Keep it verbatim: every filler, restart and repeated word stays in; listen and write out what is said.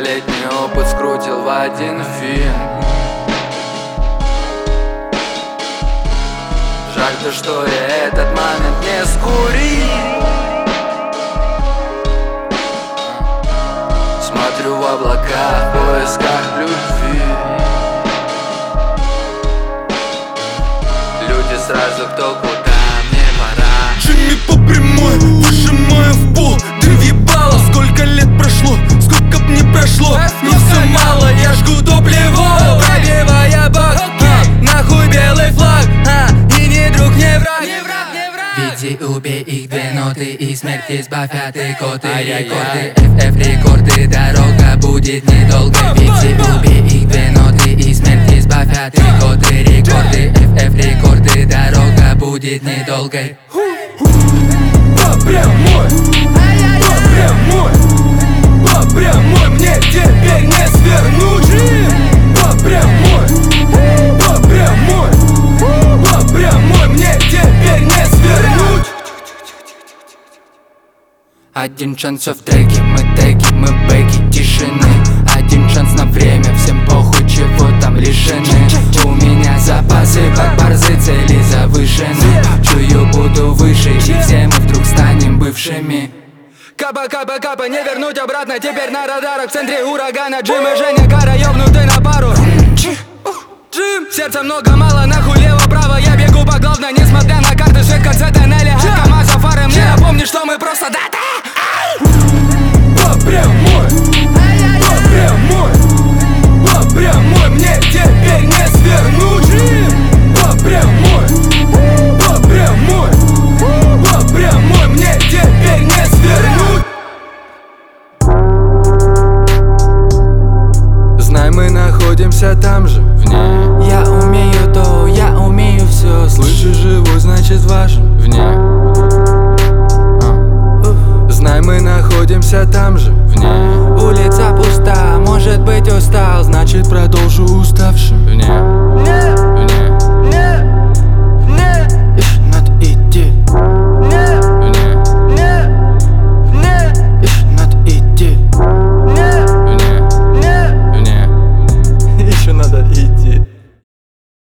Многолетний опыт скрутил в один фильм. Жаль то, что я этот момент не скурил. Смотрю в облака в поисках любви. Люди сразу кто куда, мне пора. Джимми по прямой, выжимая в пол. Ты въебала, сколько лет прошло, сколько б не прошло, не все мало, я жгу топливо, пробивая бак, okay. Нахуй белый флаг, а, и не друг, не враг, не враг, не враг. Веди, убей их две ноты и смерть избавь от икоты. Рекорды, эф эф рекорды, дорога будет недолгой. Веди, убей их две ноты и смерть избавь от икоты. Рекорды, эф эф рекорды, дорога будет недолгой. По прямой, по прямой, по прямой, мне теперь не свернуть. По прямой, по прямой, по прямой, мне теперь не свернуть. Один шанс, все в треке, мы теки, мы бэки тишины. Один шанс на время, всем похуй, чего там лишены. У меня запасы, как борзы, цели завышены. Чую, буду выше, и все мы вдруг станем бывшими. Капа, капа, капа, не вернуть обратно. Теперь на радарах в центре урагана. Джим и Женя, Кара, ёбнутый на пару. Джим, сердца много, мало, нахуй лево-право. Я бегу по главной, несмотря на карты. Свет в конце тоннеля, от КамАЗа фары. Мне напомни, что мы просто дата. По прямой, по прямой, по прямой, мне теперь не свернуть. По прямой, по прямой, по прямой, мне теперь не свернуть. Знай, мы находимся там же, в ней. Я умею то, я умею все. Слышишь, живой, значит важен, в ней. Знай, мы находимся там же, в ней. Улица пуста, может быть устал, Значит продолжим.